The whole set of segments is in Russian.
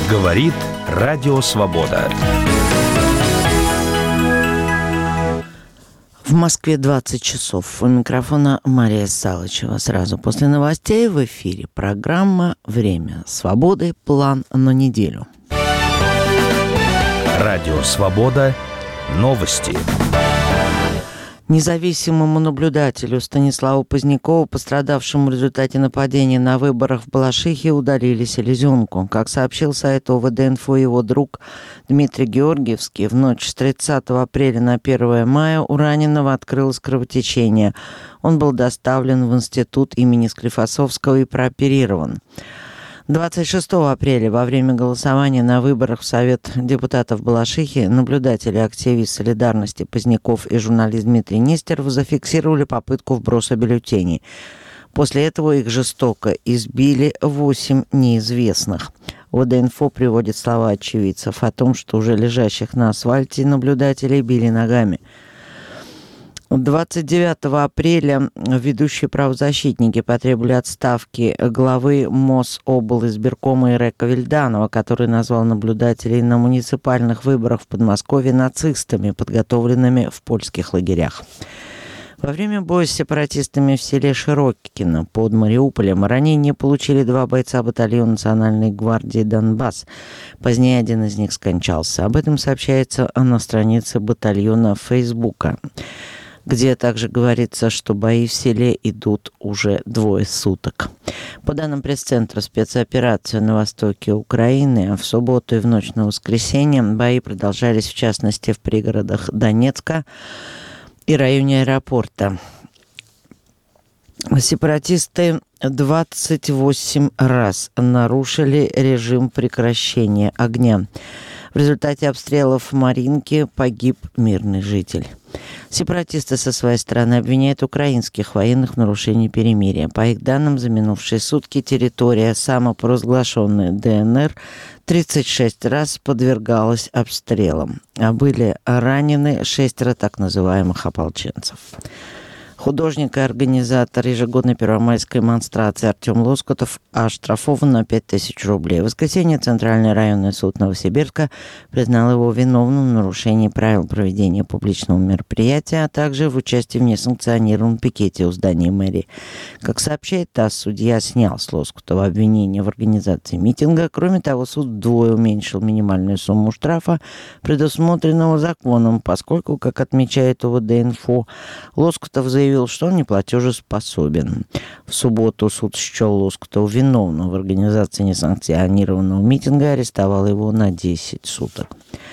Говорит Радио Свобода. В Москве 20 часов. У микрофона Мария Салычева. Сразу после новостей в эфире программа «Время свободы. План на неделю». Радио Свобода. Новости. Независимому наблюдателю Станиславу Позднякову, пострадавшему в результате нападения на выборах в Балашихе, удалили селезенку. Как сообщил сайт ОВД-инфо его друг Дмитрий Георгиевский, в ночь с 30 апреля на 1 мая у раненого открылось кровотечение. Он был доставлен в институт имени Склифосовского и прооперирован. 26 апреля во время голосования на выборах в Совет депутатов Балашихи наблюдатели и активист «Солидарности» Поздняков и журналист Дмитрий Нестеров зафиксировали попытку вброса бюллетеней. После этого их жестоко избили 8 неизвестных. ОВД-инфо приводит слова очевидцев о том, что уже лежащих на асфальте наблюдателей били ногами. 29 апреля ведущие правозащитники потребовали отставки главы Мособлизбиркома Ирека Вильданова, который назвал наблюдателей на муниципальных выборах в Подмосковье нацистами, подготовленными в польских лагерях. Во время боя с сепаратистами в селе Широкино под Мариуполем ранения получили 2 бойца батальона Национальной гвардии «Донбасс». Позднее один из них скончался. Об этом сообщается на странице батальона Фейсбука, где также говорится, что бои в селе идут уже 2 суток. По данным пресс-центра спецоперации на востоке Украины, в субботу и в ночь на воскресенье бои продолжались, в частности, в пригородах Донецка и районе аэропорта. Сепаратисты 28 раз нарушили режим прекращения огня. В результате обстрелов Маринки погиб мирный житель. Сепаратисты со своей стороны обвиняют украинских военных в нарушении перемирия. По их данным, за минувшие сутки территория самопровозглашенной ДНР 36 раз подвергалась обстрелам, а были ранены 6 так называемых ополченцев. Художник и организатор ежегодной первомайской монстрации Артем Лоскутов оштрафован на 5000 рублей. В воскресенье Центральный районный суд Новосибирска признал его виновным в нарушении правил проведения публичного мероприятия, а также в участии в несанкционированном пикете у здания мэрии. Как сообщает ТАСС, судья снял с Лоскутова обвинение в организации митинга. Кроме того, суд вдвое уменьшил минимальную сумму штрафа, предусмотренного законом, поскольку, как отмечает ОВД-инфо, Лоскутов заявил, что он неплатежеспособен. В субботу суд счел Лоскутова виновным в организации несанкционированного митинга и арестовал его на 10 суток.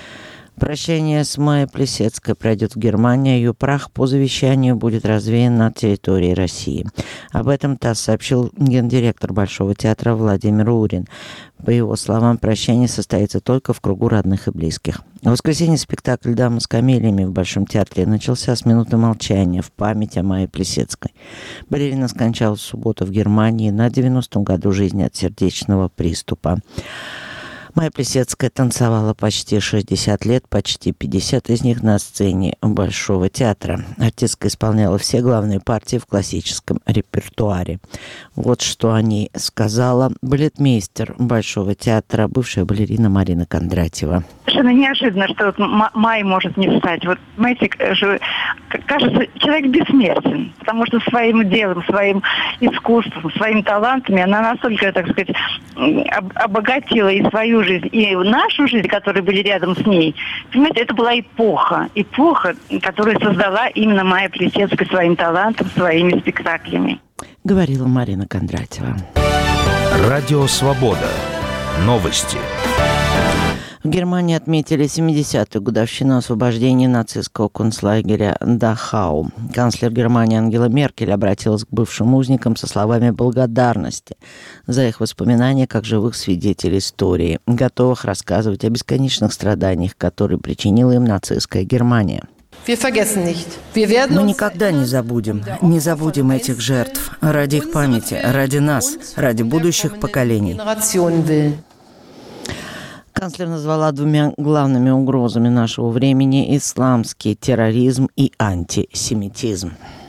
Прощание с Майей Плисецкой пройдет в Германии, ее прах по завещанию будет развеян на территории России. Об этом ТАСС сообщил гендиректор Большого театра Владимир Урин. По его словам, прощание состоится только в кругу родных и близких. В воскресенье спектакль «Дама с камелиями» в Большом театре начался с минуты молчания в память о Майе Плисецкой. Балерина скончалась в субботу в Германии на 90-м году жизни от сердечного приступа. Майя Плисецкая танцевала почти 60 лет, почти 50 из них на сцене Большого театра. Артистка исполняла все главные партии в классическом репертуаре. Вот что о ней сказала балетмейстер Большого театра, бывшая балерина Марина Кондратьева. Совершенно неожиданно, что вот Майя может не встать. Вот, знаете, кажется, человек бессмертен, потому что своим делом, своим искусством, своими талантами она настолько, так сказать, обогатила и свою жизнь, и нашу жизнь, которые были рядом с ней. Понимаете, это была эпоха, которую создала именно Майя Плисецкая своим талантом, своими спектаклями. Говорила Марина Кондратьева. Радио Свобода. Новости. В Германии отметили 70-ю годовщину освобождения нацистского концлагеря Дахау. Канцлер Германии Ангела Меркель обратилась к бывшим узникам со словами благодарности за их воспоминания как живых свидетелей истории, готовых рассказывать о бесконечных страданиях, которые причинила им нацистская Германия. Мы никогда не забудем этих жертв ради их памяти, ради нас, ради будущих поколений. Канцлер назвала 2 главными угрозами нашего времени – исламский терроризм и антисемитизм.